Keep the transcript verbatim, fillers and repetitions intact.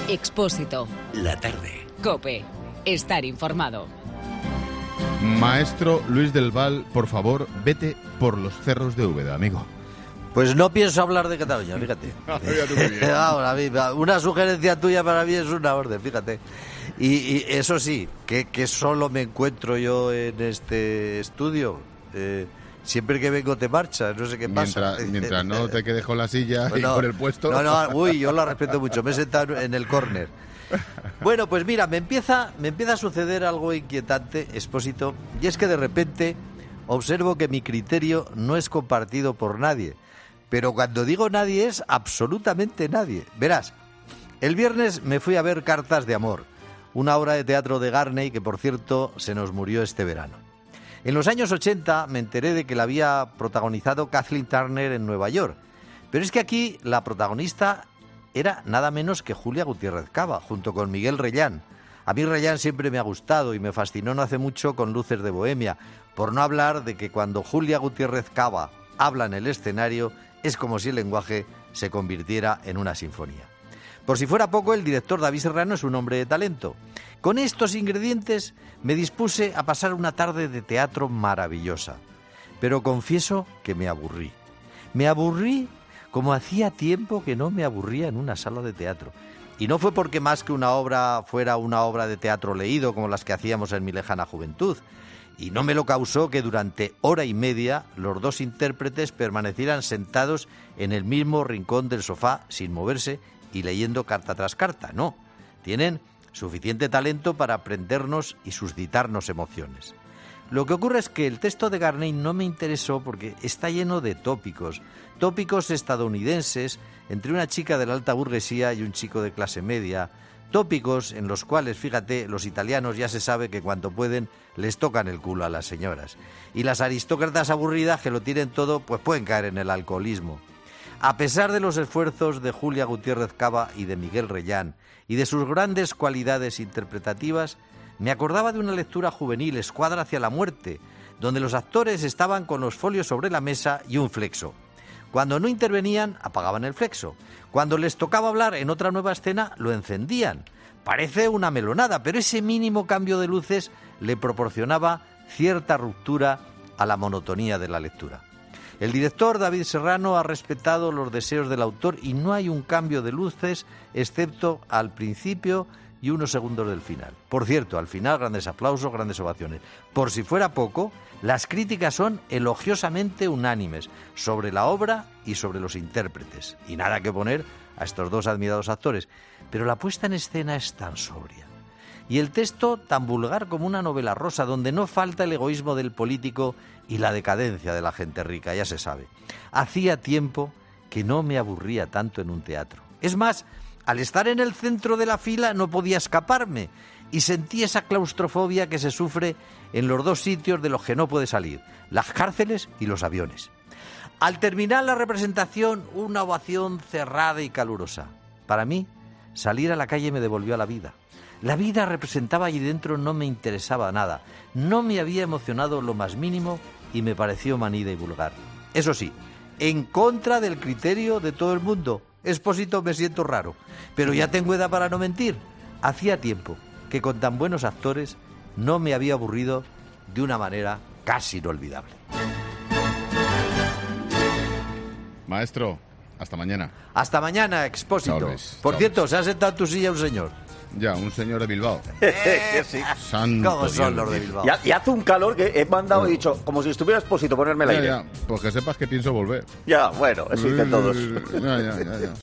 Expósito. La tarde. COPE. Estar informado. Maestro Luis del Val, por favor, vete por los cerros de Úbeda, amigo. Pues no pienso hablar de Cataluña, fíjate. Ahora, una sugerencia tuya para mí es una orden, fíjate. Y, y eso sí, que, que solo me encuentro yo en este estudio. Eh, siempre que vengo te marchas, no sé qué pasa. Mientras, mientras no te quedes con la silla bueno, y con el puesto. No, no, uy, yo la respeto mucho. Me he sentado en el córner. Bueno, pues mira, me empieza, me empieza a suceder algo inquietante, Expósito, y es que de repente observo que mi criterio no es compartido por nadie. Pero cuando digo nadie es absolutamente nadie. Verás, el viernes me fui a ver Cartas de Amor, una obra de teatro de Garney que, por cierto, se nos murió este verano. En los años ochenta me enteré de que la había protagonizado Kathleen Turner en Nueva York. Pero es que aquí la protagonista era nada menos que Julia Gutiérrez Cava, junto con Miguel Reyán. A mí Reyán siempre me ha gustado y me fascinó no hace mucho con Luces de Bohemia, por no hablar de que cuando Julia Gutiérrez Cava habla en el escenario es como si el lenguaje se convirtiera en una sinfonía. Por si fuera poco, el director David Serrano es un hombre de talento. Con estos ingredientes me dispuse a pasar una tarde de teatro maravillosa. Pero confieso que me aburrí. Me aburrí como hacía tiempo que no me aburría en una sala de teatro. Y no fue porque más que una obra fuera una obra de teatro leído como las que hacíamos en mi lejana juventud. Y no me lo causó que durante hora y media los dos intérpretes permanecieran sentados en el mismo rincón del sofá sin moverse y leyendo carta tras carta. No, tienen suficiente talento para aprendernos y suscitarnos emociones. Lo que ocurre es que el texto de Garney no me interesó porque está lleno de tópicos, tópicos estadounidenses entre una chica de la alta burguesía y un chico de clase media, tópicos en los cuales, fíjate, los italianos ya se sabe que cuando pueden les tocan el culo a las señoras. Y las aristócratas aburridas que lo tienen todo, pues pueden caer en el alcoholismo. A pesar de los esfuerzos de Julia Gutiérrez Cava y de Miguel Reyán y de sus grandes cualidades interpretativas, me acordaba de una lectura juvenil, Escuadra hacia la muerte, donde los actores estaban con los folios sobre la mesa y un flexo. Cuando no intervenían, apagaban el flexo. Cuando les tocaba hablar en otra nueva escena, lo encendían. Parece una melonada, pero ese mínimo cambio de luces le proporcionaba cierta ruptura a la monotonía de la lectura. El director David Serrano ha respetado los deseos del autor y no hay un cambio de luces excepto al principio y unos segundos del final. Por cierto, al final grandes aplausos, grandes ovaciones. Por si fuera poco, las críticas son elogiosamente unánimes sobre la obra y sobre los intérpretes. Y nada que poner a estos dos admirados actores. Pero la puesta en escena es tan sobria. Y el texto tan vulgar como una novela rosa, donde no falta el egoísmo del político y la decadencia de la gente rica, ya se sabe. Hacía tiempo que no me aburría tanto en un teatro. Es más, al estar en el centro de la fila no podía escaparme y sentí esa claustrofobia que se sufre en los dos sitios de los que no puede salir, las cárceles y los aviones. Al terminar la representación, una ovación cerrada y calurosa. Para mí, salir a la calle me devolvió a la vida. La vida representaba allí dentro, no me interesaba nada, no me había emocionado lo más mínimo y me pareció manida y vulgar. Eso sí, en contra del criterio de todo el mundo. Expósito, me siento raro, pero ya tengo edad para no mentir. Hacía tiempo que con tan buenos actores no me había aburrido de una manera casi inolvidable. Maestro, hasta mañana. Hasta mañana, Expósito. Chaules, Por chaules. cierto, se ha sentado en tu silla un señor. Ya, un señor de Bilbao. Que sí. Santo ¿Cómo son Dios. los de Bilbao? Y, y hace un calor que he mandado y he dicho, como si estuviera Expósito, ponerme el Ya, aire. ya, pues que sepas que pienso volver. Ya, bueno, eso dicen todos. Ya, ya, ya, ya.